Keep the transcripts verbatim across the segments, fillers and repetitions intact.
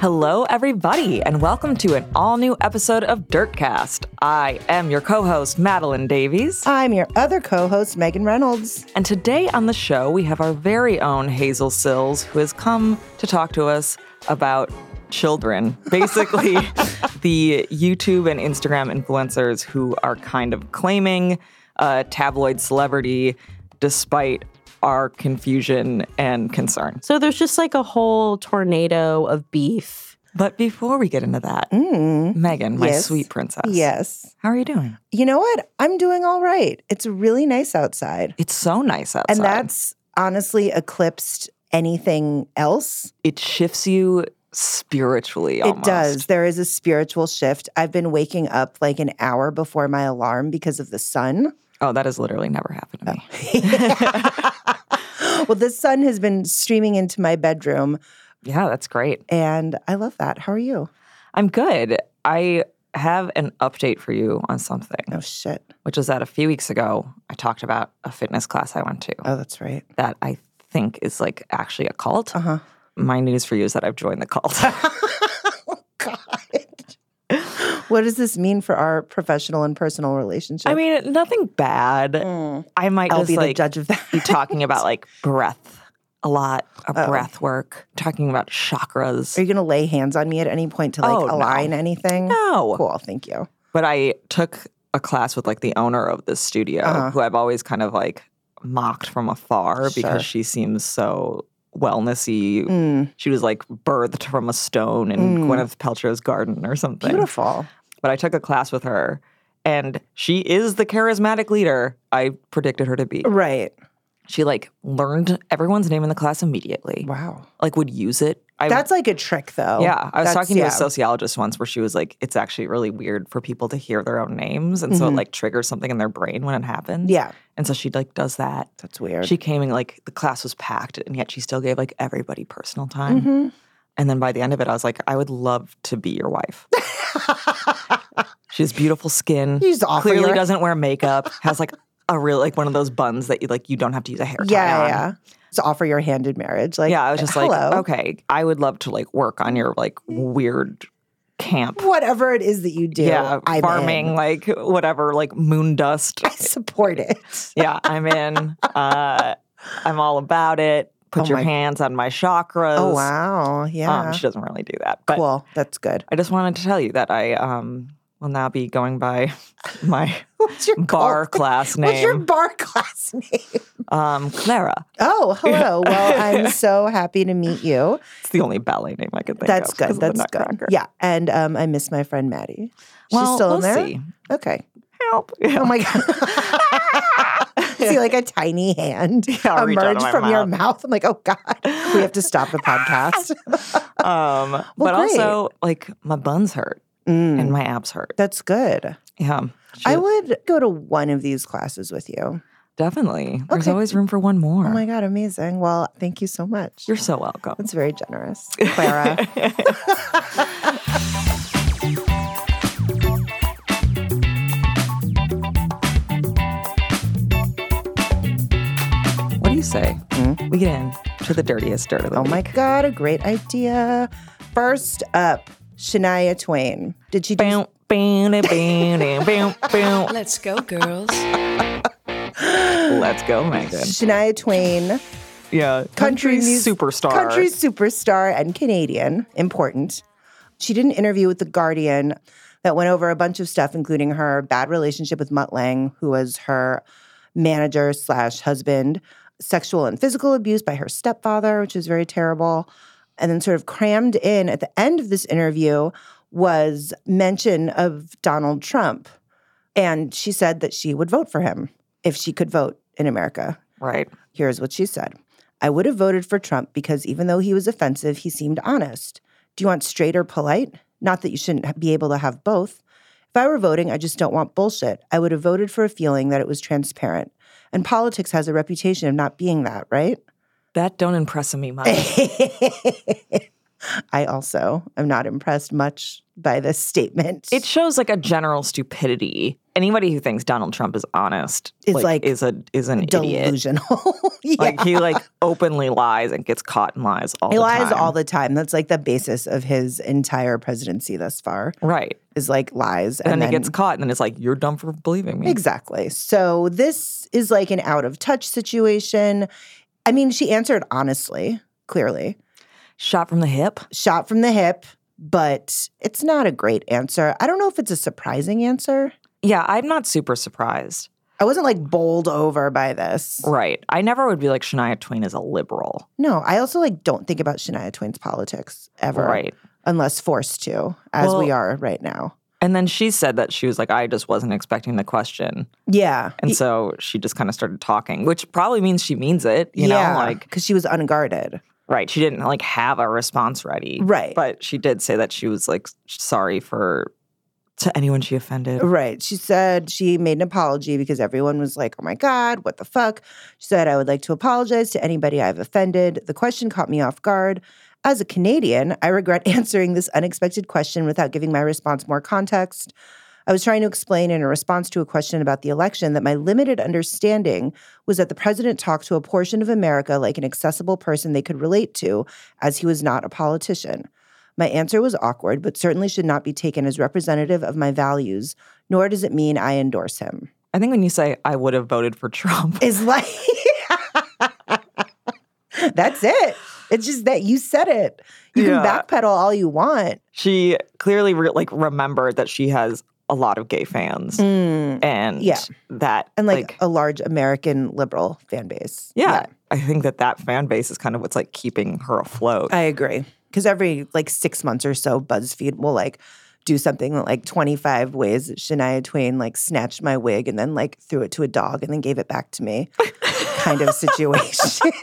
Hello, everybody, and welcome to an all-new episode of Dirtcast. I am your co-host, Madeline Davies. I'm your other co-host, Megan Reynolds. And today on the show, we have our very own Hazel Sills, who has come to talk to us about children. Basically, the YouTube and Instagram influencers who are kind of claiming uh, tabloid celebrity despite our confusion and concern. So there's just like a whole tornado of beef. But before we get into that, mm. Megan, my yes. sweet princess. Yes. How are you doing? You know what? I'm doing all right. It's really nice outside. It's so nice outside. And that's honestly eclipsed anything else. It shifts you spiritually almost. It does. There is a spiritual shift. I've been waking up like an hour before my alarm because of the sun. Oh, that has literally never happened to me. Oh. Well, the sun has been streaming into my bedroom. Yeah, that's great. And I love that. How are you? I'm good. I have an update for you on something. Oh, shit. Which is that a few weeks ago, I talked about a fitness class I went to. Oh, that's right. That I think is like actually a cult. Uh-huh. My news for you is that I've joined the cult. Oh, God. What does this mean for our professional and personal relationship? I mean, nothing bad. Mm. I might I'll just be like the judge of that. be talking about like breath a lot, of oh. breath work, talking about chakras. Are you going to lay hands on me at any point to like oh, align no. anything? No. Cool, thank you. But I took a class with like the owner of this studio, uh-huh. who I've always kind of like mocked from afar sure. because she seems so wellnessy. Mm. She was like birthed from a stone in mm. Gwyneth Paltrow's garden or something. Beautiful. But I took a class with her, and she is the charismatic leader I predicted her to be. Right. She like learned everyone's name in the class immediately. Wow. Like would use it. I, That's like a trick though. Yeah. I was That's, talking to yeah. a sociologist once where she was like, it's actually really weird for people to hear their own names. And mm-hmm. so it like triggers something in their brain when it happens. Yeah. And so she like does that. That's weird. She came and like the class was packed and yet she still gave like everybody personal time. Mm-hmm. And then by the end of it, I was like, I would love to be your wife. She has beautiful skin. You just offer clearly your... doesn't wear makeup. Has like a real like one of those buns that you like you don't have to use a hair tie yeah, on. Yeah. Just offer your hand in marriage. Like yeah, I was just hello. like, okay, I would love to like work on your like weird camp. Whatever it is that you do. Yeah, I'm farming, in. like whatever, like moon dust. I support it. Yeah, I'm in. Uh, I'm all about it. Put oh your my... hands on my chakras. Oh, wow. Yeah. Um, she doesn't really do that. But cool. That's good. I just wanted to tell you that I um, will now be going by my What's your bar cult? class name. What's your bar class name? Um, Clara. Oh, hello. Well, I'm so happy to meet you. It's the only ballet name I could think That's of. good. That's good. Nutcracker. Yeah. And um, I miss my friend Maddie. She's well, still we'll in there? See. Okay. Help. Oh, my God. See, like a tiny hand yeah, emerge from mouth. your mouth. I'm like, oh, God. We have to stop the podcast. um, well, but great. also, like, my buns hurt mm. and my abs hurt. That's good. Yeah. She, I would go to one of these classes with you. Definitely. There's okay. always room for one more. Oh, my God. Amazing. Well, thank you so much. You're so welcome. That's very generous, Clara. What do you say? Mm-hmm. We get in to the dirtiest dirt of the Oh, week. my God. A great idea. First up, Shania Twain. Did she do... Bow, bow, bow, bow, bow, bow. Let's go, girls. Let's go, Megan. Shania Twain. Yeah. Country, country mus- superstar. Country superstar and Canadian. Important. She did an interview with The Guardian that went over a bunch of stuff, including her bad relationship with Mutt Lange, who was her manager slash husband, sexual and physical abuse by her stepfather, which is very terrible. And then sort of crammed in at the end of this interview was mention of Donald Trump. And she said that she would vote for him if she could vote in America. Right. Here's what she said. I would have voted for Trump because even though he was offensive, he seemed honest. Do you want straight or polite? Not that you shouldn't be able to have both. If I were voting, I just don't want bullshit. I would have voted for a feeling that it was transparent. And politics has a reputation of not being that, right? That don't impress me much. I also am not impressed much by this statement. It shows like a general stupidity anybody who thinks Donald Trump is honest Is like, like is a is an idiot. delusional. Yeah. Like he like openly lies and gets caught in lies all He the lies time. all the time. That's like the basis of his entire presidency thus far. Right. Is like lies. And, And, then then he gets caught and then it's like, you're dumb for believing me. Exactly. So this is like an out of touch situation. I mean, she answered honestly, clearly. Shot from the hip. Shot from the hip, but it's not a great answer. I don't know if it's a surprising answer. Yeah, I'm not super surprised. I wasn't like bowled over by this. Right. I never would be like, Shania Twain is a liberal. No, I also like don't think about Shania Twain's politics ever. Right. Unless forced to, as Well, we are right now. And then she said that she was like, I just wasn't expecting the question. Yeah. And so she just kind of started talking, which probably means she means it, you yeah, know, like, because she was unguarded. right. She didn't like have a response ready. Right. But she did say that she was like sorry for to anyone she offended. Right. She said she made an apology because everyone was like, oh my God, what the fuck? She said, I would like to apologize to anybody I've offended. The question caught me off guard. As a Canadian, I regret answering this unexpected question without giving my response more context. I was trying to explain in a response to a question about the election that my limited understanding was that the president talked to a portion of America like an accessible person they could relate to, as he was not a politician. My answer was awkward, but certainly should not be taken as representative of my values, nor does it mean I endorse him. I think when you say I would have voted for Trump. Is like, that's it. It's just that you said it. You Yeah. can backpedal all you want. She clearly re- like remembered that she has a lot of gay fans. And Yeah. that And like, like a large American liberal fan base. yeah, I think that that fan base is kind of what's like keeping her afloat. I agree. Because every like six months or so, BuzzFeed will like do something like twenty-five ways that Shania Twain like snatched my wig and then like threw it to a dog and then gave it back to me kind of situation.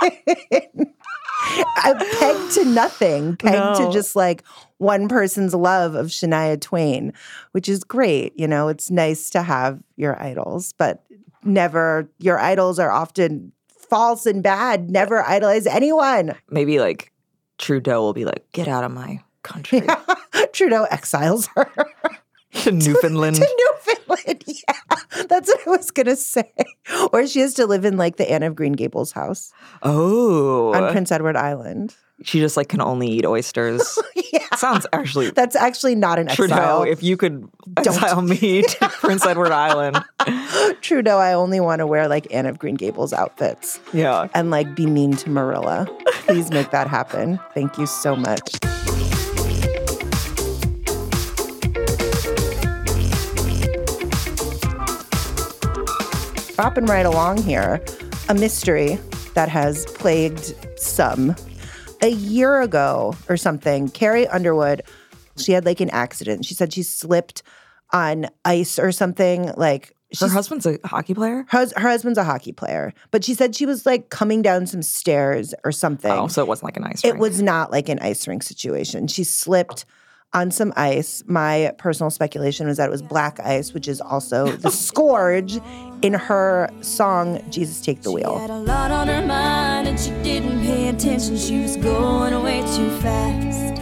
I pegged to nothing, pegged No. to just like one person's love of Shania Twain, which is great. You know, it's nice to have your idols, but never, your idols are often false and bad. Never idolize anyone. Maybe like Trudeau will be like, get out of my country. Trudeau exiles her to Newfoundland. to Newfoundland. Yeah, that's what I was going to say. Or she has to live in like the Anne of Green Gables house Oh. on Prince Edward Island. She just like can only eat oysters. Yeah. Sounds actually That's actually not an Trudeau, exile. if you could exile me to Prince Edward Island. Trudeau, I only want to wear like Anne of Green Gables outfits Yeah. and like be mean to Marilla. Please make that happen. Thank you so much. Hopping right along here, a mystery that has plagued some. A year ago or something, Carrie Underwood, she had like an accident. She said she slipped on ice or something. Like Her she's- husband's a hockey player? her, hus- her husband's a hockey player, but she said she was like coming down some stairs or something. Oh, so it wasn't like an ice It rink. was not like an ice rink situation. She slipped on some ice. My personal speculation was that it was black ice, which is also the scourge in her song, Jesus Take the She Wheel. had a lot on her mind and she didn't pay attention. She was going way too fast.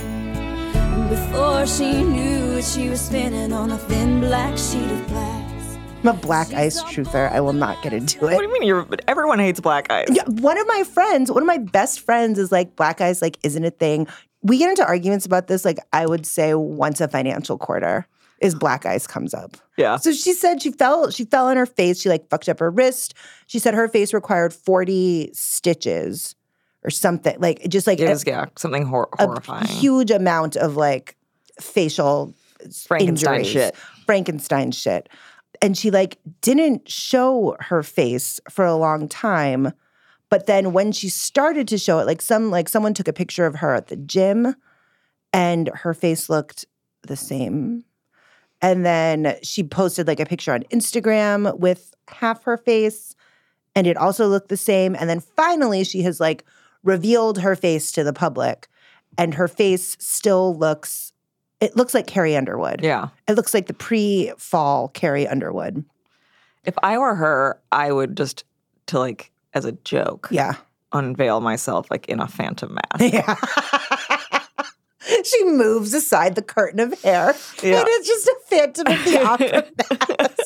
And before she knew it, she was spinning on a thin black sheet of glass. I'm a black ice truther. I will not get into What it. do you mean? You're, everyone hates black ice. Yeah, one of my friends, one of my best friends is like, black ice like isn't a thing. We get into arguments about this, like I would say once a financial quarter is black ice comes up. Yeah. So she said she fell, she fell on her face. She like fucked up her wrist. She said her face required forty stitches or something. Like just like It a, is, yeah, something hor- horrifying. a huge amount of like facial Frankenstein injuries. shit. Frankenstein shit. And she like didn't show her face for a long time. But then when she started to show it, like some like someone took a picture of her at the gym and her face looked the same. And then she posted like a picture on Instagram with half her face and it also looked the same. And then finally she has like revealed her face to the public and her face still looks, it looks like Carrie Underwood. Yeah. It looks like the pre-fall Carrie Underwood. If I were her, I would just, to like, as a joke, Yeah. unveil myself like in a phantom mask. Yeah. She moves aside the curtain of hair. Yeah. And it's just a Phantom of the Opera mask.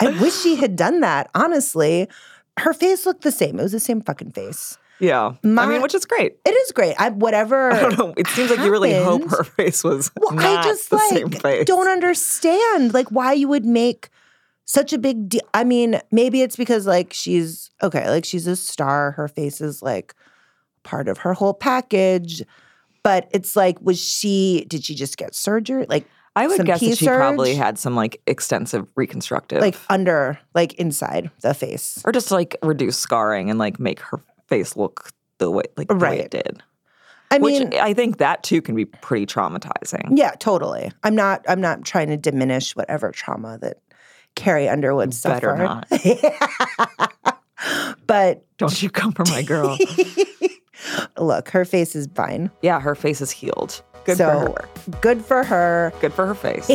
I wish she had done that, honestly. Her face looked the same. It was the same fucking face. Yeah. My- I mean, which is great. It is great. I whatever. I don't know. It seems like you really hope happened- her face was Well, not I just the like same face. don't understand like why you would make such a big deal. I mean, maybe it's because like she's okay, like she's a star. Her face is like part of her whole package. But it's like, was she? Did she just get surgery? Like I would some guess key that she surge? probably had some like extensive reconstructive, like under, like inside the face. or just like reduce scarring and like make her face look the way like the way Right. it did. I Which mean, I think that too can be pretty traumatizing. yeah, totally. I'm not. I'm not trying to diminish whatever trauma that Carrie Underwood Better suffered. not. But Don't you come for my girl. look, her face is fine. Yeah, her face is healed. Good So- for her. Good for her. Good for her face.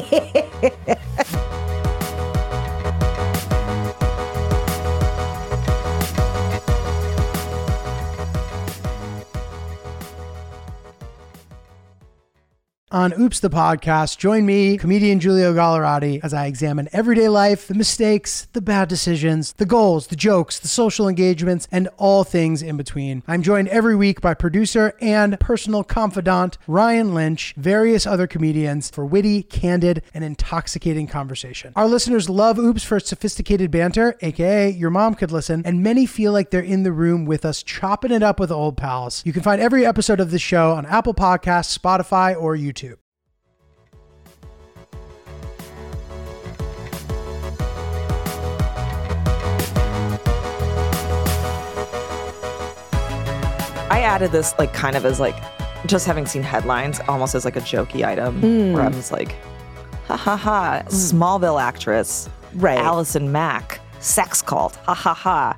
On Oops the Podcast, join me, comedian Giulio Gallerati, as I examine everyday life, the mistakes, the bad decisions, the goals, the jokes, the social engagements, and all things in between. I'm joined every week by producer and personal confidant Ryan Lynch, various other comedians for witty, candid, and intoxicating conversation. Our listeners love Oops for its sophisticated banter, aka your mom could listen, and many feel like they're in the room with us chopping it up with old pals. You can find every episode of this show on Apple Podcasts, Spotify, or YouTube. I added this like kind of as like just having seen headlines, almost as like a jokey item Mm. where I was like, ha ha ha, Smallville actress, Right. Allison Mack, sex cult, ha ha ha.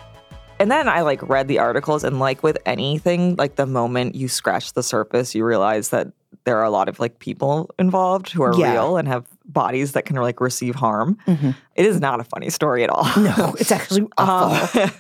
And then I like read the articles, and like with anything, like the moment you scratch the surface, you realize that there are a lot of like people involved who are Yeah. real and have bodies that can like receive harm. Mhm. It is not a funny story at all. No, it's actually awful. Um,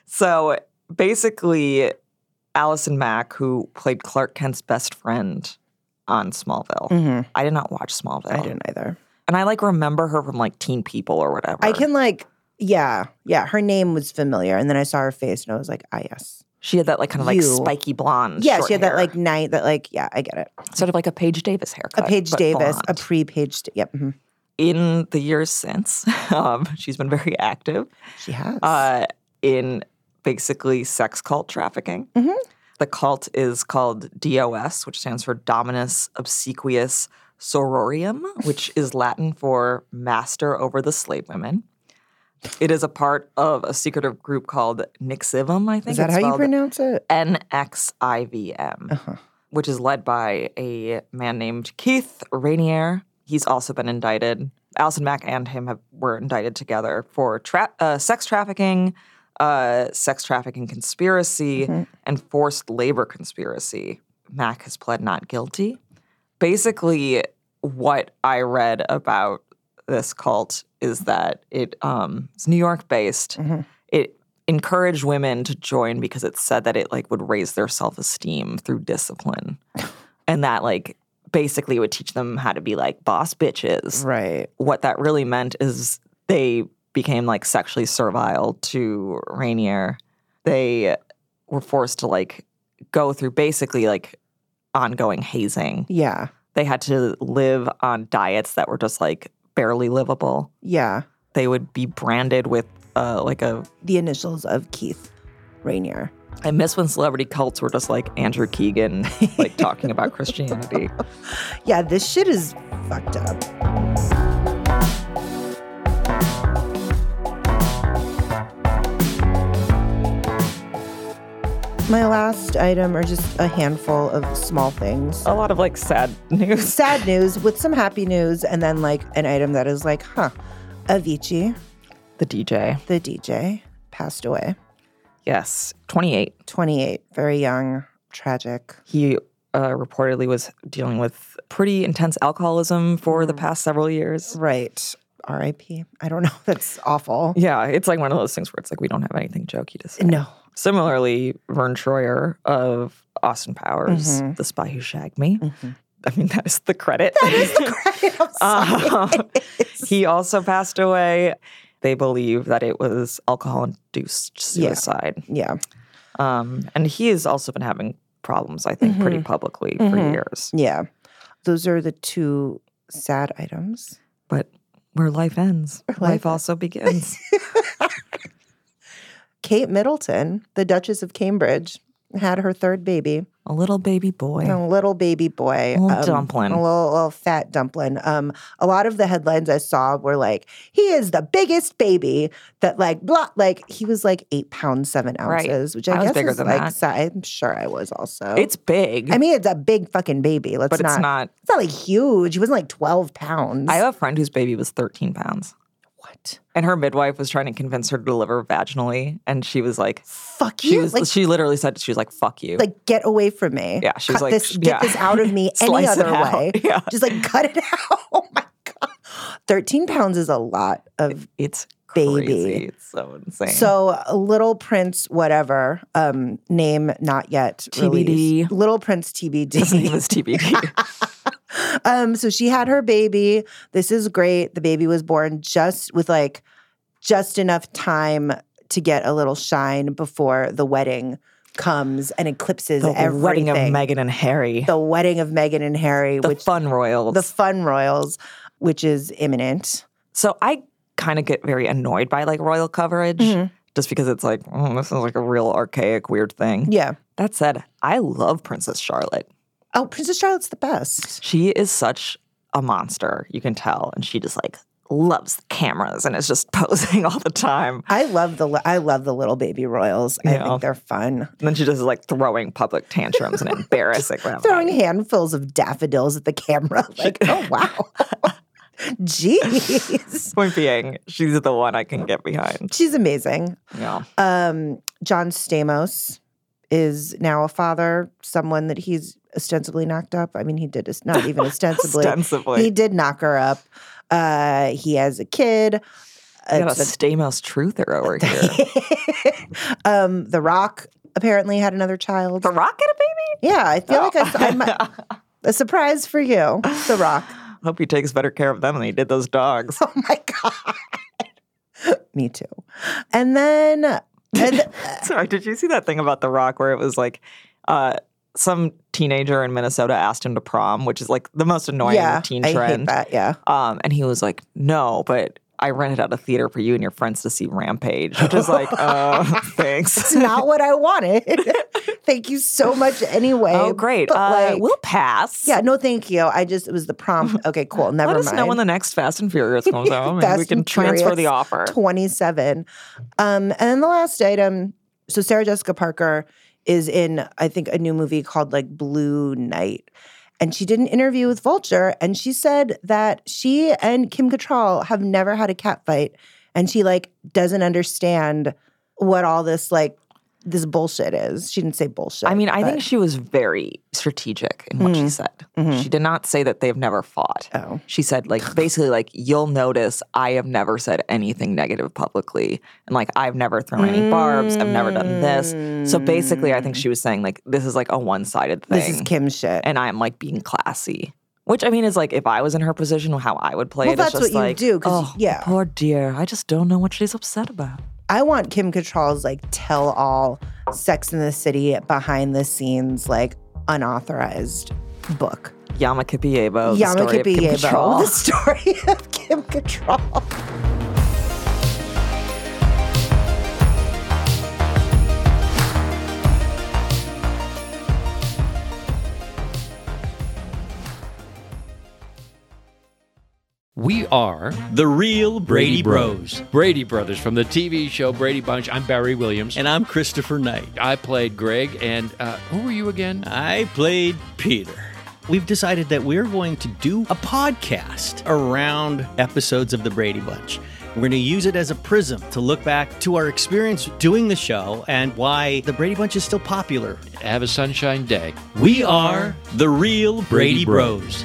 so basically, Allison Mack, who played Clark Kent's best friend on Smallville. Mhm. I did not watch Smallville. I didn't either. And I like remember her from like Teen People or whatever. I can like, yeah, yeah. Her name was familiar, and then I saw her face, and I was like, ah, yes. She had that like kind of like You. spiky blonde. Yeah, short she had that hair. like night, that like, yeah, I get it. sort of like a Paige Davis haircut. A Paige but Davis, a blonde. pre-Paige. Yep, mhm. In the years since, um, she's been very active She has. uh, in basically sex cult trafficking. Mhm. The cult is called D O S, which stands for Dominus Obsequious Sororium, which is Latin for Master over the Slave Women. It is a part of a secretive group called Nixivum, I think. Is that it's how you spelled pronounce it? N X I V M, Uh-huh. which is led by a man named Keith Rainier. He's also been indicted. Allison Mack and him have, were indicted together for tra- uh, sex trafficking, uh, sex trafficking conspiracy, Mm-hmm. and forced labor conspiracy. Mack has pled not guilty. Basically, what I read about this cult is that it um, it's New York based. Mhm. It encouraged women to join because it said that it like would raise their self-esteem through discipline, and that like basically would teach them how to be like boss bitches. Right. What that really meant is they became like sexually servile to Rainier. They were forced to like go through basically like ongoing hazing. Yeah. They had to live on diets that were just like barely livable. Yeah. They would be branded with uh, like a. The initials of Keith Rainier. I miss when celebrity cults were just like Andrew Keegan, like talking about Christianity. Yeah, this shit is fucked up. My last item are just a handful of small things. A lot of like sad news. Sad news with some happy news, and then like an item that is like, huh, Avicii, The D J. the D J, passed away. Yes, twenty-eight. twenty-eight, very young, tragic. He uh, reportedly was dealing with pretty intense alcoholism for the past several years. Right. R I P. I don't know. That's awful. Yeah, it's like one of those things where it's like we don't have anything jokey to say. No. Similarly, Vern Troyer of Austin Powers, Mhm. The Spy Who Shagged Me. Mhm. I mean, that is the credit. That is the credit. I'm sorry. Uh, he also passed away. they believe that it was alcohol-induced suicide. Yeah. Um, and he has also been having problems, I think, mm-hmm. pretty publicly mm-hmm. for years. Yeah. Those are the two sad items. But where life ends, where life, life also begins. Kate Middleton, the Duchess of Cambridge, had her third baby. A little baby boy. A little baby boy. A little um, dumpling. A little, little fat dumpling. Um, a lot of the headlines I saw were like, he is the biggest baby that like, blah, like he was like eight pounds, seven ounces, right. which I, I guess was bigger is than like, that. si- I'm sure I was also. It's big. I mean, it's a big fucking baby. Let's but not, it's not. It's not like huge. He wasn't like twelve pounds. I have a friend whose baby was thirteen pounds. What? And her midwife was trying to convince her to deliver vaginally. And she was like, fuck she you. Was, like, she literally said, she was like, fuck you. Like, get away from me. Yeah. She was cut like, this, get yeah. this out of me any Slice it other out. way. Yeah. Just like cut it out. Oh my God. thirteen pounds is a lot of It's baby. Crazy. It's so insane. So Little Prince, whatever, um, name not yet T B D. released. Little Prince T B D. His name is T B D. um, so she had her baby. This is great. The baby was born just with like just enough time to get a little shine before the wedding comes and eclipses the everything. wedding of Meghan and Harry. The wedding of Meghan and Harry. The which, fun royals. The fun royals, which is imminent. So I kind of get very annoyed by like royal coverage mm-hmm. just because it's like, oh, this is like a real archaic, weird thing. Yeah. That said, I love Princess Charlotte. Oh, Princess Charlotte's the best. She is such a monster, you can tell. And she just like loves the cameras and is just posing all the time. I love the I love the little baby royals. I yeah. think they're fun. And then she just is like throwing public tantrums and embarrassing them. Throwing handfuls of daffodils at the camera. Like, oh, wow. Jeez. Point being, she's the one I can get behind. She's amazing. Yeah. Um, John Stamos is now a father, someone that he's ostensibly knocked up. I mean, he did, not even ostensibly. ostensibly. He did knock her up. Uh, he has a kid. You got a, a Stamos truther over here. um, The Rock apparently had another child. The Rock had a baby? Yeah, I feel oh. like I, I might, a surprise for you, The Rock. Hope he takes better care of them than he did those dogs. Oh my God. Me too. And then and, uh, sorry, did you see that thing about The Rock where it was like uh, some teenager in Minnesota asked him to prom, which is like the most annoying yeah, teen I trend. hate that, yeah. Um, and he was like, no, but I rented out a theater for you and your friends to see Rampage, which is like, uh, thanks. It's not what I wanted. Thank you so much anyway. Oh, great. Uh, like, we'll pass. Yeah, no thank you. I just, it was the prom. Okay, cool. Never Let mind. us know when the next Fast and Furious comes out. Maybe we can transfer the offer. twenty-seven. Um, and then the last item, so Sarah Jessica Parker is in, I think, a new movie called like Blue Night. And she did an interview with Vulture, and she said that she and Kim Cattrall have never had a cat fight, and she like doesn't understand what all this like this bullshit is. She didn't say bullshit. I mean, I but. think she was very strategic in what mm-hmm. she said. Mm-hmm. She did not say that they've never fought. Oh. She said, like, basically, like, you'll notice I have never said anything negative publicly. And, like, I've never thrown any mm-hmm. barbs. I've never done this. So basically, I think she was saying, like, this is, like, a one-sided thing. This is Kim's shit. And I'm, like, being classy. Which, I mean, is, like, if I was in her position, how I would play well, it. That's it's just what like, you do. oh, yeah. poor dear. I just don't know what she's upset about. I want Kim Cattrall's like tell-all Sex in the City behind the scenes like unauthorized book. Yama Kipiebo, the Yama story Kipiebo, of Kim Cattrall. The story of Kim Cattrall. We are the real Brady, Brady Bros. Brady Brothers from the T V show Brady Bunch. I'm Barry Williams. And I'm Christopher Knight. I played Greg, and uh, who were you again? I played Peter. We've decided that we're going to do a podcast around episodes of the Brady Bunch. We're going to use it as a prism to look back to our experience doing the show and why the Brady Bunch is still popular. Have a sunshine day. We are the real Brady, Brady Bros.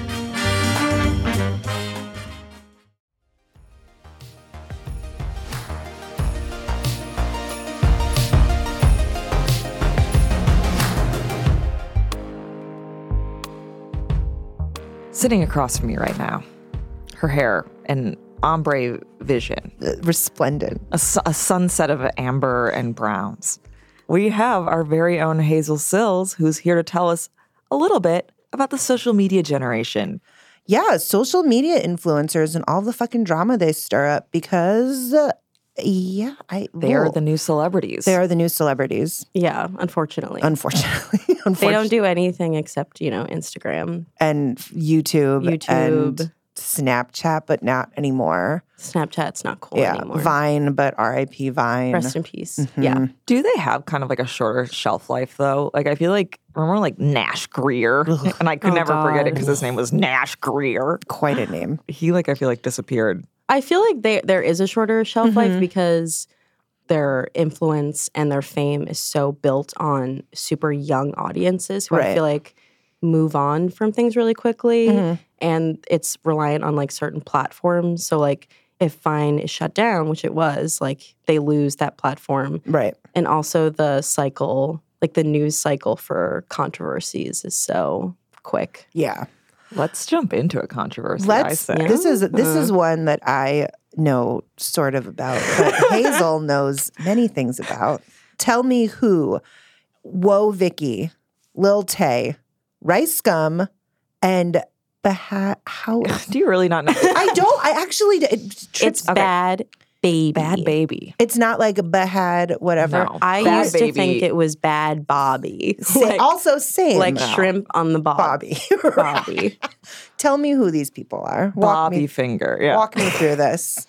Sitting across from me right now, her hair in ombre vision, Uh, resplendent. a, su- a sunset of amber and browns. We have our very own Hazel Sills, who's here to tell us a little bit about the social media generation. Yeah, social media influencers and all the fucking drama they stir up because, uh, yeah, I They are well, the new celebrities. they are the new celebrities. Yeah, unfortunately. Unfortunately, they unfortunately, don't do anything except, you know, Instagram, and YouTube, YouTube. and Snapchat, but not anymore. Snapchat's not cool yeah, anymore. Vine, but R I P Vine. Rest in peace. Mm-hmm. Yeah. Do they have kind of like a shorter shelf life though? Like I feel like remember like Nash Greer, and I could Oh, never forget it God. because his name was Nash Greer. Quite a name. He like I feel like disappeared. I feel like they, there is a shorter shelf Mm-hmm. life because their influence and their fame is so built on super young audiences who I Right. feel like move on from things really quickly. Mm-hmm. And it's reliant on like certain platforms. So like if Vine is shut down, which it was, like they lose that platform. Right. And also the cycle, like the news cycle for controversies is so quick. Yeah. Let's jump into a controversy. Let's. I say. This is this Uh-huh. is one that I know sort of about, but Hazel knows many things about. Tell me who? Whoa, Vicky, Lil Tay, Rice Scum, and Baha. How? Do you really not know? I don't. I actually. It trips. It's Bad Baby. Bad Baby. It's not like Bahad, whatever. No. I Bad used to Baby. think it was Bad Bobby. Sa- like, also, same. like No. shrimp on the bob. Bobby. Bobby. Tell me who these people are. Walk Bobby me, Finger. Yeah. walk me through this.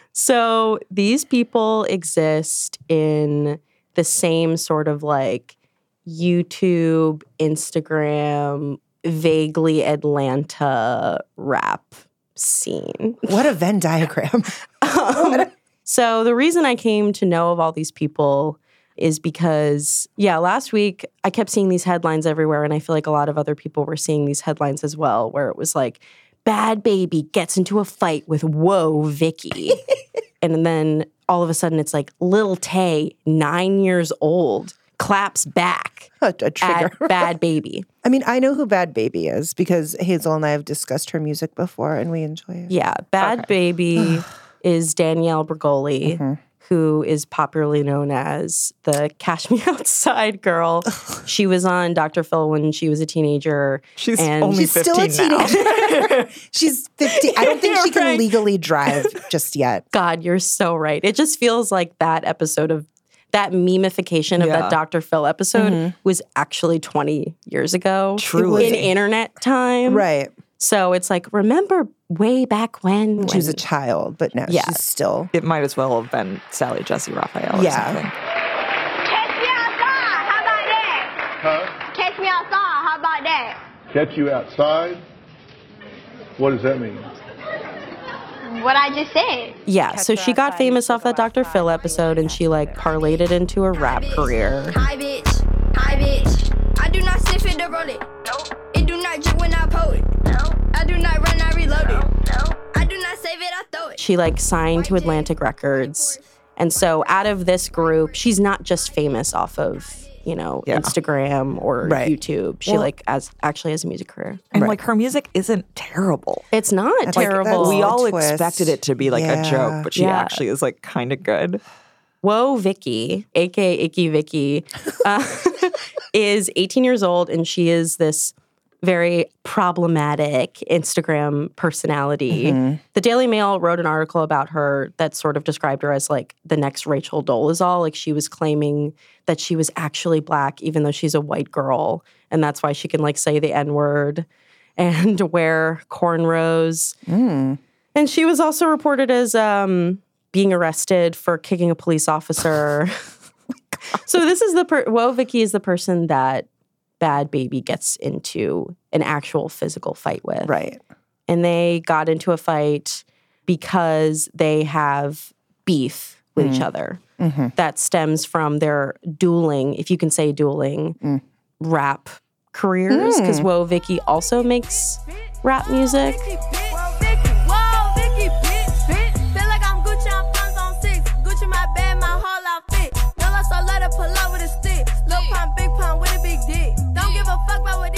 So these people exist in the same sort of like YouTube, Instagram, vaguely Atlanta rap scene. What a Venn diagram. Um, so the reason I came to know of all these people is because, yeah, last week I kept seeing these headlines everywhere, and I feel like a lot of other people were seeing these headlines as well, where it was like, Bad Baby gets into a fight with Whoa Vicky. And then all of a sudden it's like, Lil Tay, nine years old, claps back A, a trigger. at Bad Baby. I mean, I know who Bad Baby is because Hazel and I have discussed her music before and we enjoy it. Yeah, Bad Baby is Danielle Bregoli, Mm-hmm. who is popularly known as the Cash Me Outside girl. She was on Doctor Phil when she was a teenager. She's and only She's still a fifteen now. teenager. She's fifteen. I don't think she can Right. legally drive just yet. God, you're so right. It just feels like that episode of that memification of Yeah. that Doctor Phil episode was actually twenty years ago. Truly. In internet time. Right. So it's like, remember way back when? She was a when- child, but now Yeah. she's still. It might as well have been Sally Jesse Raphael or Yeah. something. Catch me outside. How about that? Huh? Catch me outside. How about that? Catch you outside? What does that mean? What I just said. Yeah, so she got famous off that Doctor Phil episode, and she like parlayed it into a rap career. Hi, bitch. Hi, bitch. I do not sniff it to roll it. Nope. It do not drip when I pull it. Nope. I do not run, I reload it. Nope. I do not save it, I throw it. She like signed to Atlantic Records, and so out of this group, she's not just famous off of you know Yeah. Instagram or Right. YouTube. She Well- like as actually has a music career. And Right. like her music isn't terrible. It's not like- terrible. that's- We all twist. expected it to be like a Yeah. joke, but she Yeah. actually is like kind of good. Whoa, Vicky, aka Icky Vicky, uh, is eighteen years old, and she is this very problematic Instagram personality. The Daily Mail wrote an article about her that sort of described her as like the next Rachel Dolezal. Like she was claiming that she was actually black, even though she's a white girl, and that's why she can like say the N word and wear cornrows. And she was also reported as um, being arrested for kicking a police officer. So this is the per- Whoa Vicky is the person that Bad Baby gets into an actual physical fight with. Right. And they got into a fight because they have beef with each other. That stems from their dueling, if you can say dueling, rap careers. Because Whoa Vicky also makes rap music. Whoa, Vicky. Whoa, Vicky, bitch, bitch. Feel like I'm Gucci, I'm funds on six. Gucci, my bag, my whole outfit. No less, so let her pull up with a stick. Little pump, big pump with a big dick. Don't give a fuck about what this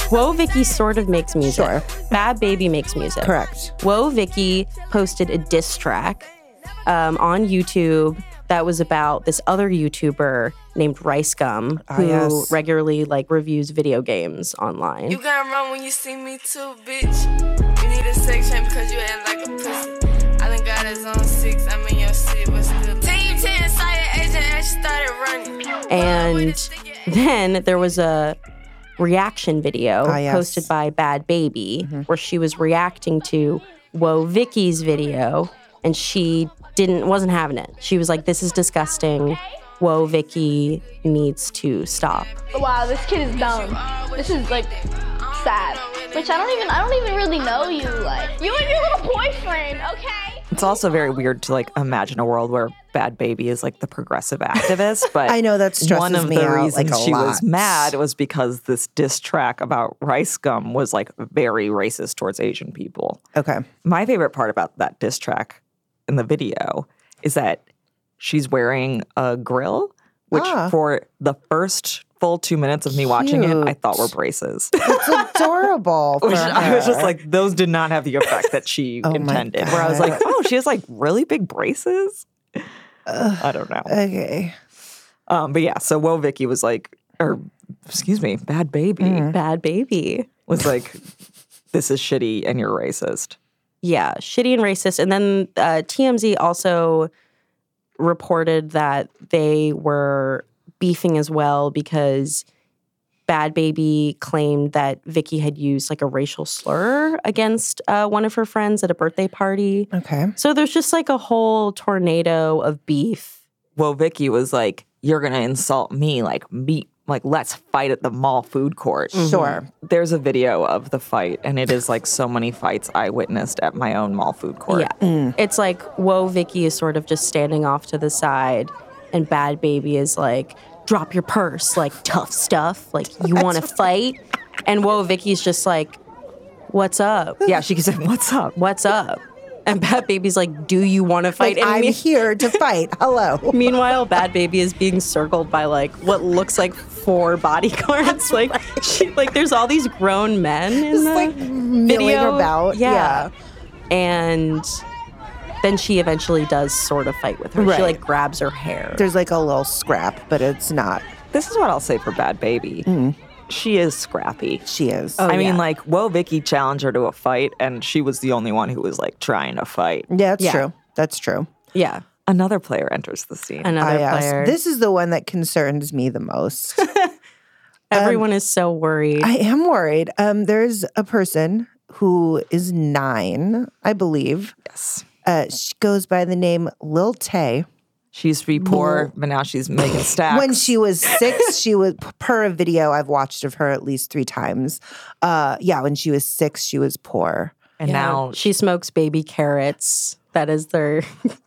Whoa Vicky sort of makes music. Sure. Bad Baby makes music. Correct. Whoa Vicky posted a diss track um, on YouTube that was about this other YouTuber named Rice Gum, Ah, who yes. regularly like reviews video games online. You gotta run when you see me too, bitch. You need a section because you act like a pussy. I done got his own six, I'm in your city, but still. Team ten, side agent, and she started running. And then there was a reaction video Ah, yes. posted by Bad Baby Mm-hmm. where she was reacting to Whoa Vicky's video, and she didn't wasn't having it. She was like, "This is disgusting. Whoa Vicky needs to stop." Wow, this kid is dumb. This is like sad. Which I don't even I don't even really know you. Like you and your little boyfriend, okay? It's also very weird to like imagine a world where Bad Baby is like the progressive activist, but I know that stresses one of me the out, reasons like, a she was lot. mad was because this diss track about Rice Gum was like very racist towards Asian people. Okay. My favorite part about that diss track in the video is that she's wearing a grill, which Ah. for the first full two minutes of me watching it, I thought were braces. It's adorable. For Which I was just her. like, those did not have the effect that she Oh my intended. Where I was God. like, oh, she has like really big braces. I don't know. Okay. Um, but yeah, so Whoa Vicky was like, or excuse me, Bad Baby Mm-hmm. Bad Baby. was like, this is shitty and you're racist. Yeah, shitty and racist. And then uh, T M Z also reported that they were beefing as well because Bad Baby claimed that Vicky had used like a racial slur against uh, one of her friends at a birthday party. Okay. So there's just like a whole tornado of beef. Whoa Vicky was like, you're gonna insult me, like meet, like let's fight at the mall food court. Sure. There's a video of the fight, and it is like so many fights I witnessed at my own mall food court. Yeah. It's like Whoa Vicky is sort of just standing off to the side, and Bad Baby is like, drop your purse, like tough stuff, like you want to fight. And Whoa Vicky's just like, what's up? Yeah, she said, what's up? What's up? And Bad Baby's like, do you want to fight? Like, and I'm me- here to fight. Hello. Meanwhile, Bad Baby is being circled by like what looks like four bodyguards. Like, she, like there's all these grown men in Just the like milling video. about. Yeah. And then she eventually does sort of fight with her. Right. She like grabs her hair. There's like a little scrap, but it's not. This is what I'll say for Bad Baby. She is scrappy. She is. I mean, yeah. like, Whoa Vicky challenged her to a fight, and she was the only one who was like trying to fight. Yeah, that's Yeah. true. That's true. Yeah. Another player enters the scene. Another I asked- player. This is the one that concerns me the most. Everyone is so worried. I am worried. Um, there's a person who is nine, I believe. yes. Uh, she goes by the name Lil Tay. She used to be poor, but now she's making stacks. When she was six, she was per a video I've watched of her at least three times. Uh, yeah, when she was six, she was poor. and now she smokes baby carrots. That is their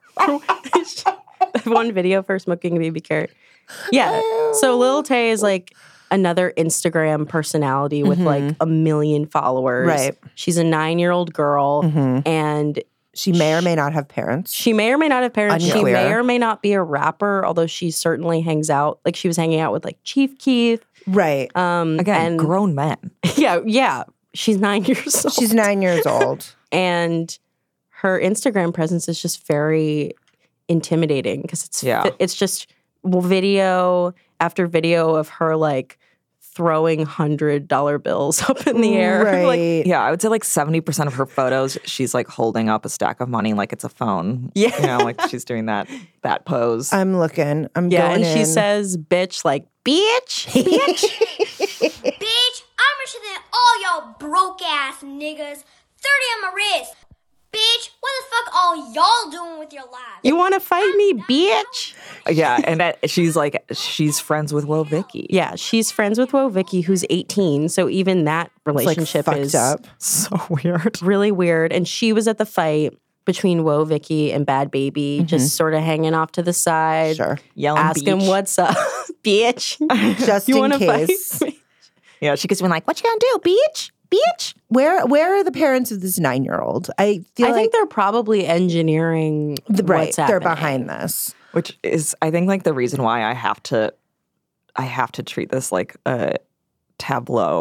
one video for smoking a baby carrot. Yeah. So Lil Tay is like another Instagram personality with like a million followers. Right. She's a nine-year-old girl, and She may or may not have parents. she may or may not have parents. She Unclear. may or may not be a rapper, although she certainly hangs out. Like she was hanging out with like Chief Keef. Right. Um, again, and grown men. yeah, yeah. She's nine years old. She's nine years old. And her Instagram presence is just very intimidating because it's Yeah. it's just video after video of her like throwing hundred dollar bills up in the air. Right. Like, Yeah, I would say like seventy percent of her photos, she's like holding up a stack of money like it's a phone. Yeah. You know, like she's doing that that pose. I'm looking. I'm yeah, going and she in. says "bitch" like "bitch, bitch." Bitch, I'm richer than all y'all broke ass niggas. thirty on my wrist. Bitch, what the fuck all y'all doing with your lives? You want to fight me, bitch? Yeah, and that, she's like she's friends with Whoa Vicky. Yeah, she's friends with Whoa Vicky, who's eighteen. So even that It's, like, relationship fucked is up. So weird. really weird. And she was at the fight between Whoa Vicky and Bad Baby, just sort of hanging off to the side, Sure. Yelling asking beach. what's up, bitch. Just you in wanna case. fight me? Yeah, she keeps being like, "What you gonna do, bitch? Bitch?" Where where are the parents of this nine year old? I feel I like think they're probably engineering the, right. what's They're happening. behind this. Which is, I think, like the reason why I have to, I have to treat this like a tableau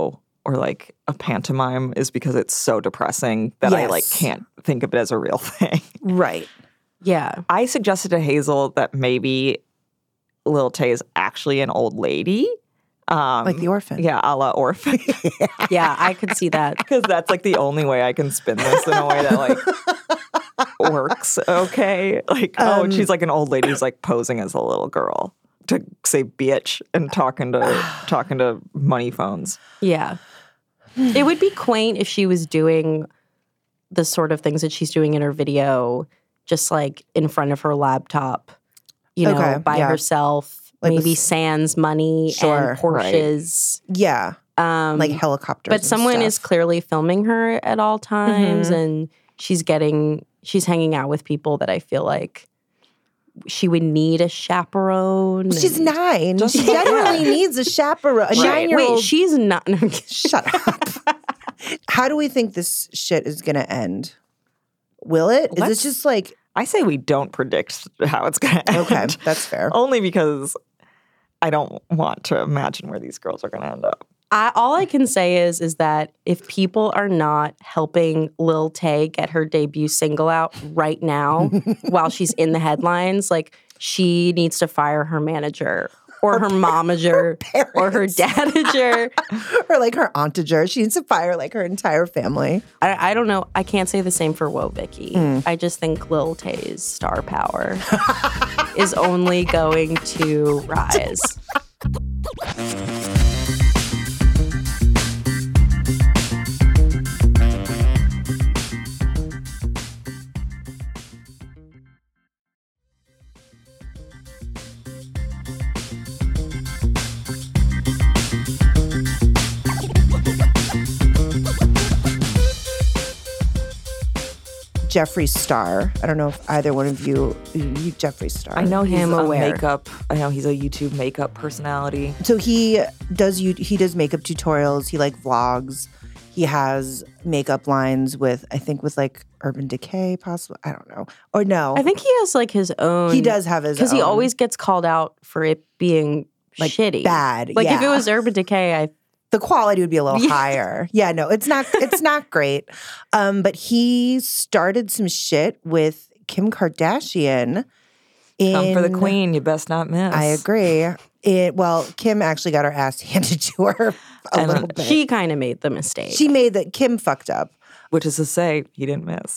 or like a pantomime is because it's so depressing that I like Yes. can't think of it as a real thing. Right. Yeah. I suggested to Hazel that maybe Lil Tay is actually an old lady. Um, Like the orphan. Yeah, a la orphan. Yeah, I could see that. Because that's like the only way I can spin this in a way that like works okay. Like, oh, Um, she's like an old lady who's like posing as a little girl to say bitch and talking to talking to money phones. Yeah. It would be quaint if she was doing the sort of things that she's doing in her video, just like in front of her laptop, you know, Okay, by yeah. herself, Like maybe with- sans money Sure, and Porsches. Yeah. Um, Like helicopters. but and someone stuff. is clearly filming her at all times, Mhm. and she's getting, she's hanging out with people that I feel like she would need a chaperone. She's and- nine. Just- She definitely needs a chaperone. A Right. nine-year-old. Wait, she's not. No, I'm kidding. Shut up. How do we think this shit is going to end? Will it? Is Let's- this just like I say we don't predict how it's going to end. okay? That's fair. Only because I don't want to imagine where these girls are going to end up. I, all I can say is is that if people are not helping Lil Tay get her debut single out right now while she's in the headlines, like she needs to fire her manager or her momager or her dadager. Or like her auntager. She needs to fire like her entire family. I, I don't know. I can't say the same for Woah Vicky. Mm. I just think Lil Tay's star power is only going to rise. Jeffree Star. I don't know if either one of you, you Jeffree Star. I know he's am a aware. makeup. I know he's a YouTube makeup personality. So he does you he does makeup tutorials. He like vlogs. He has makeup lines with I think with like Urban Decay, possibly. I don't know. Or no. I think he has like his own. he does have his Because he own. always gets called out for it being Like, shitty. bad, Like if it yeah. was Urban Decay, I the quality would be a little Yeah. higher. Yeah, no, it's not it's not great. Um, but he started some shit with Kim Kardashian. Come for the in- queen, you best not miss. I agree. It well, Kim actually got her ass handed to her a And little bit. she kind of made the mistake. She made that Kim fucked up. Which is to say, he didn't miss.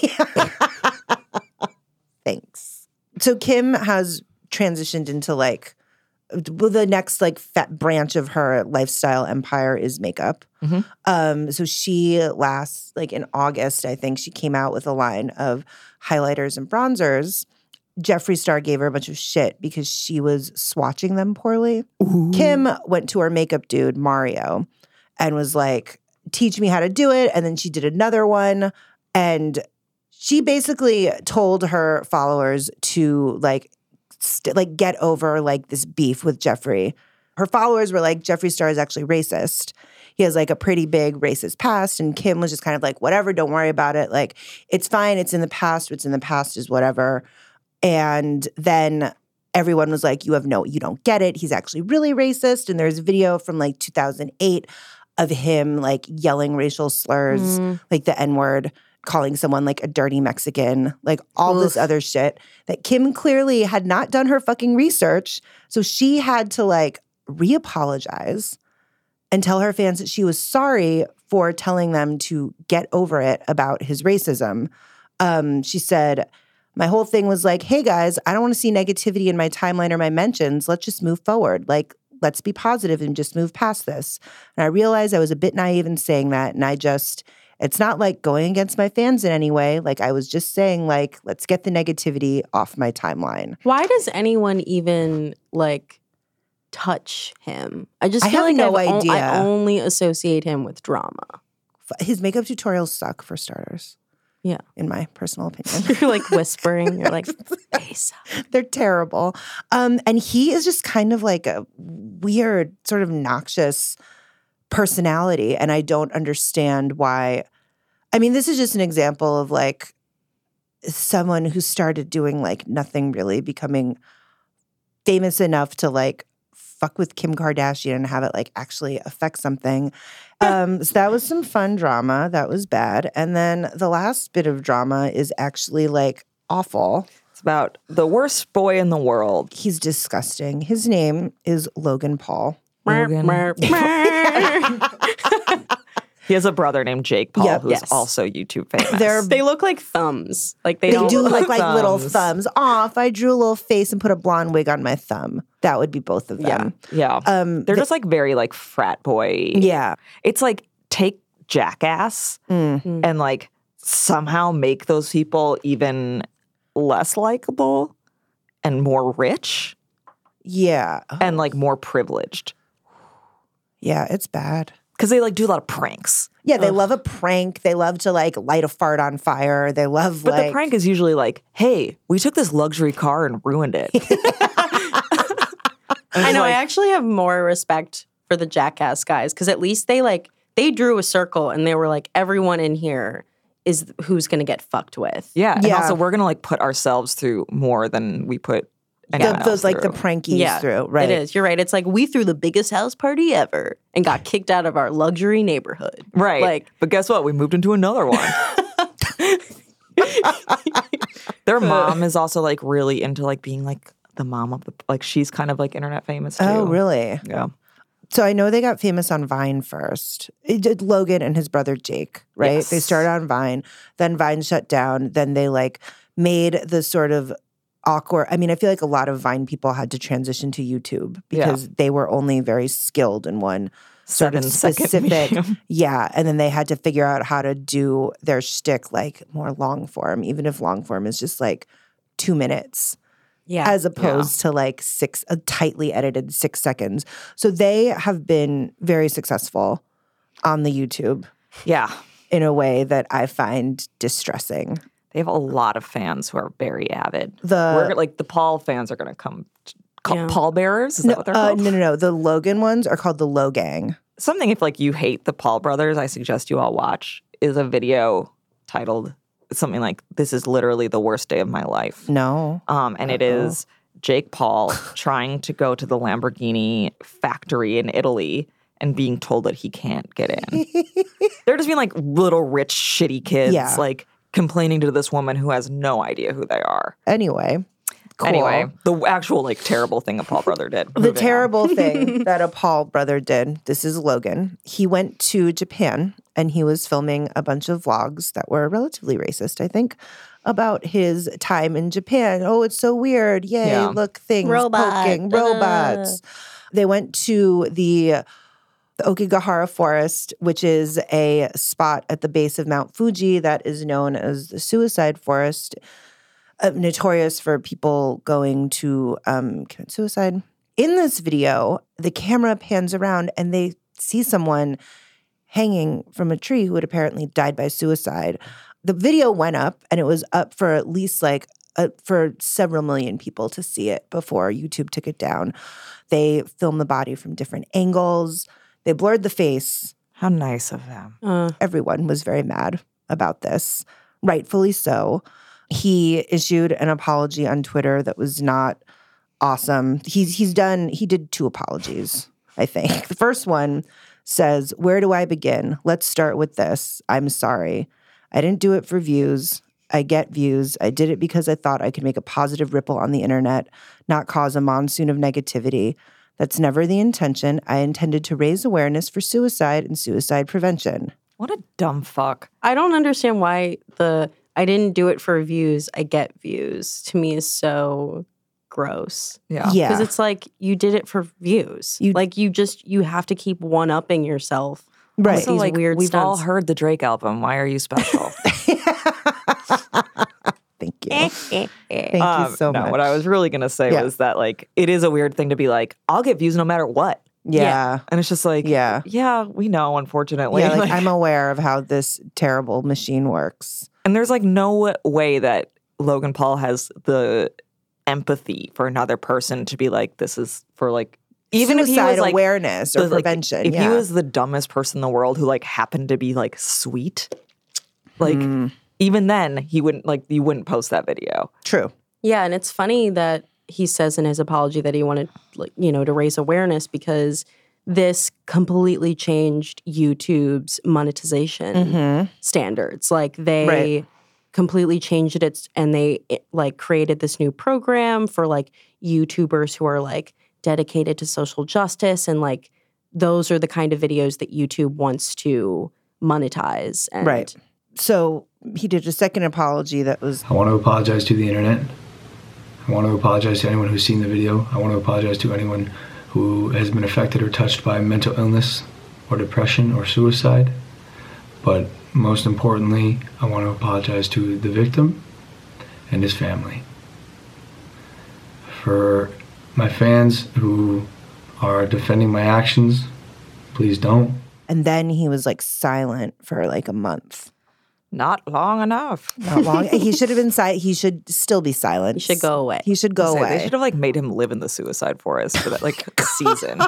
Thanks. So Kim has transitioned into like well, the next like fat branch of her lifestyle empire is makeup. Mhm. Um, so she last like in August, I think she came out with a line of highlighters and bronzers. Jeffree Star gave her a bunch of shit because she was swatching them poorly. Kim went to her makeup dude, Mario, and was like, teach me how to do it. And then she did another one. And she basically told her followers to like, st- like get over like this beef with Jeffree. Her followers were like, Jeffree Star is actually racist. He has like a pretty big racist past. And Kim was just kind of like, whatever, don't worry about it. Like, it's fine. It's in the past. What's in the past is whatever. And then everyone was like, you have no, you don't get it. He's actually really racist. And there's a video from like two thousand eight of him like yelling racial slurs, Mm. like the N-word, calling someone like a dirty Mexican, like all this other shit that Kim clearly had not done her fucking research. So she had to like re-apologize and tell her fans that she was sorry for telling them to get over it about his racism. Um, she said, my whole thing was like, hey guys, I don't want to see negativity in my timeline or my mentions. Let's just move forward. Like, let's be positive and just move past this. And I realized I was a bit naive in saying that. And I just, it's not like going against my fans in any way. Like I was just saying like, let's get the negativity off my timeline. Why does anyone even like touch him? I just I feel have like no I've o- idea. I only associate him with drama. F- His makeup tutorials suck for starters. Yeah. In my personal opinion. You're like whispering. You're like, face up. They're terrible. Um, and he is just kind of like a weird, sort of noxious personality. And I don't understand why. I mean, this is just an example of like someone who started doing like nothing really, becoming famous enough to like fuck with Kim Kardashian and have it like actually affect something. Um, so that was some fun drama. That was bad. And then the last bit of drama is actually like awful. It's about the worst boy in the world. He's disgusting. His name is Logan Paul. Logan. He has a brother named Jake Paul, Yep. who's Yes. also YouTube famous. They're They look like thumbs. Like they, They don't do look look like little thumbs. thumbs. Aw, if I drew a little face and put a blonde wig on my thumb, that would be both of them. yeah. Um, They're they- just like very like frat boy. yeah. It's like take Jackass Mm. and like somehow make those people even less likable and more rich Yeah. and like more privileged. Yeah, it's bad. Because they like do a lot of pranks. Yeah, they love a prank. They love to like light a fart on fire. They love But like the prank is usually like, hey, we took this luxury car and ruined it. I know. like- I actually have more respect for the Jackass guys because at least they like they drew a circle and they were like, everyone in here is who's going to get fucked with. Yeah. And Yeah. also, we're going to like put ourselves through more than we put anyone the, else those like the through. prankies Yeah, through, right? It is. You're right. It's like we threw the biggest house party ever and got kicked out of our luxury neighborhood. Right. Like, but guess what? We moved into another one. Their mom is also like really into like being like the mom of the like she's kind of like internet famous too. Oh, really? Yeah. So I know they got famous on Vine first. It did Logan and his brother Jake, right? Yes. They started on Vine, then Vine shut down. Then they like made the sort of awkward. I mean, I feel like a lot of Vine people had to transition to YouTube because they were only very skilled in one sort of Seven-second specific. medium. Yeah, and then they had to figure out how to do their shtick like more long form, even if long form is just like two minutes. yeah. As opposed to like six, a tightly edited six seconds. So they have been very successful on the YouTube Yeah. in a way that I find distressing. They have a lot of fans who are very avid. The- We're, like the Paul fans are going to come. Call, Yeah. Paul bearers? Is No, that what they're uh, called? no, no, no. The Logan ones are called the Logang. Something if like you hate the Paul brothers, I suggest you all watch is a video titled something like "This is literally the worst day of my life." No. Um, and it Uh-oh. is Jake Paul trying to go to the Lamborghini factory in Italy and being told that he can't get in. They're just being like little rich shitty kids, Yeah. like complaining to this woman who has no idea who they are. Anyway. Cool. Anyway, the actual like terrible thing a Paul brother did. The Moving on. terrible thing that a Paul brother did, this is Logan. He went to Japan and he was filming a bunch of vlogs that were relatively racist, I think, about his time in Japan. Oh, it's so weird. Yay, Yeah. look, things Robot. poking, Da-da. robots. They went to the the Okigahara Forest, which is a spot at the base of Mount Fuji that is known as the Suicide Forest. Uh, notorious for people going to um, commit suicide. In this video, the camera pans around and they see someone hanging from a tree who had apparently died by suicide. The video went up and it was up for at least like uh, for several million people to see it before YouTube took it down. They filmed the body from different angles. They blurred the face. How nice of them. Uh, Everyone was very mad about this, rightfully so. He issued an apology on Twitter that was not awesome. He's he's done he did two apologies, I think. The first one says, "Where do I begin? Let's start with this. I'm sorry. I didn't do it for views. I get views. I did it because I thought I could make a positive ripple on the internet, not cause a monsoon of negativity. That's never the intention. I intended to raise awareness for suicide and suicide prevention." What a dumb fuck. I don't understand why the I didn't do it for views, I get views to me is so gross. Yeah. Yeah. Because it's like you did it for views. You- like you just you have to keep one upping yourself. Right. Also, Also, these like, weird we've all stunts. heard the Drake album. Why are you special? Thank you. Thank Um, you so no, much. what I was really going to say Yeah. was that, like, it is a weird thing to be like, I'll get views no matter what. yeah. And it's just like, Yeah. yeah, we know, unfortunately. Yeah, like, Like, I'm aware of how this terrible machine works. and there's like no way that Logan Paul has the empathy for another person to be like, this is for like, even if he Suicide was like, awareness or the, like, prevention. if yeah. he was the dumbest person in the world who like happened to be like sweet, like Mm. even then he wouldn't like, you wouldn't post that video. True. Yeah, and it's funny that he says in his apology that he wanted, like, you know, to raise awareness because this completely changed YouTube's monetization Mm-hmm. standards. Like they Right. completely changed it and they it, like created this new program for like YouTubers who are like dedicated to social justice, and like those are the kind of videos that YouTube wants to monetize. And Right. So he did a second apology that was I want to apologize to the internet. I want to apologize to anyone who's seen the video. I want to apologize to anyone who has been affected or touched by mental illness or depression or suicide. But most importantly, I want to apologize to the victim and his family. For my fans who are defending my actions, please don't. And then he was like silent for like a month. Not long enough. Not long. He should have been silent. He should still be silent. He should go away. He should go Say, away. They should have like made him live in the suicide forest for that like season.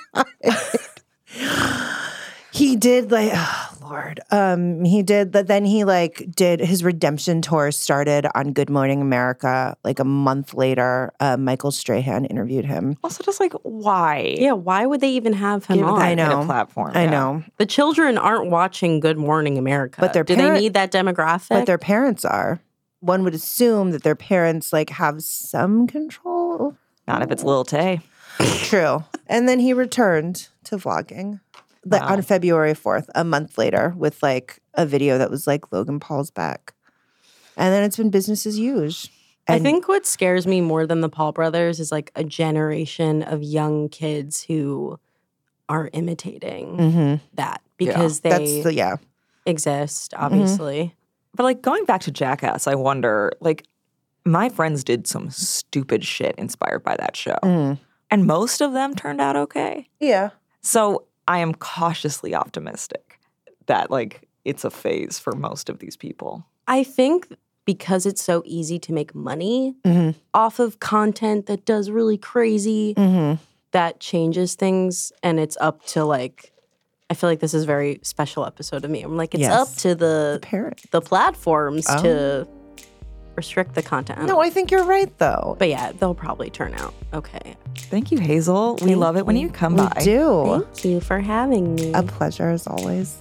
He did like, oh Lord. Um, he did that. Then he like did his redemption tour started on Good Morning America. Like a month later, uh, Michael Strahan interviewed him. Also, just like why? Yeah, why would they even have him Give on? that I kid know. a platform. I yeah. know, The children aren't watching Good Morning America. But their do parent- they need that demographic? but their parents are. One would assume that their parents like have some control. Not if it's Lil Tay. True. And then he returned to vlogging like, Wow. on February fourth, a month later, with like a video that was like Logan Paul's back. And then it's been business as usual. I And- think what scares me more than the Paul brothers is like a generation of young kids who are imitating Mhm. that because That's they the, yeah. exist, obviously. But like going back to Jackass, I wonder, like, my friends did some stupid shit inspired by that show. Mhm. And most of them turned out okay. Yeah. So I am cautiously optimistic that like it's a phase for most of these people. I think because it's so easy to make money Mhm. off of content that does really crazy, Mhm. that changes things. And it's up to like, I feel like this is a very special episode of me. I'm like, it's Yes. up to the The parent. the platforms Oh. to restrict the content. I don't No, I think you're right though. But yeah, they'll probably turn out okay. Thank you, Hazel. We Thank love it when you. you come We by. do. Thank you for having me. A pleasure as always.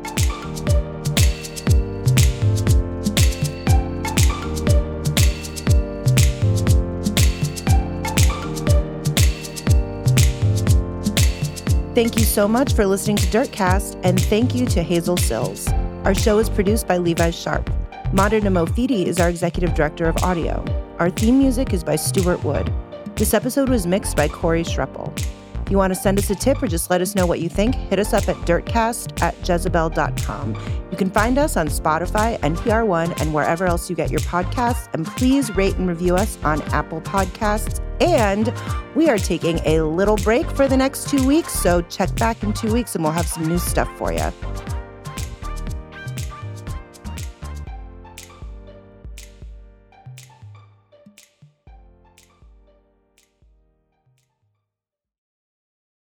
Thank you so much for listening to Dirtcast, and thank you to Hazel Sills. Our show is produced by Levi Sharp. Modern Mofidi is our executive director of audio. Our theme music is by Stuart Wood. This episode was mixed by Corey Schreppel. If you want to send us a tip or just let us know what you think, hit us up at dirtcast at jezebel dot com. You can find us on Spotify, N P R One, and wherever else you get your podcasts. And please rate and review us on Apple Podcasts. And we are taking a little break for the next two weeks, so check back in two weeks and we'll have some new stuff for you.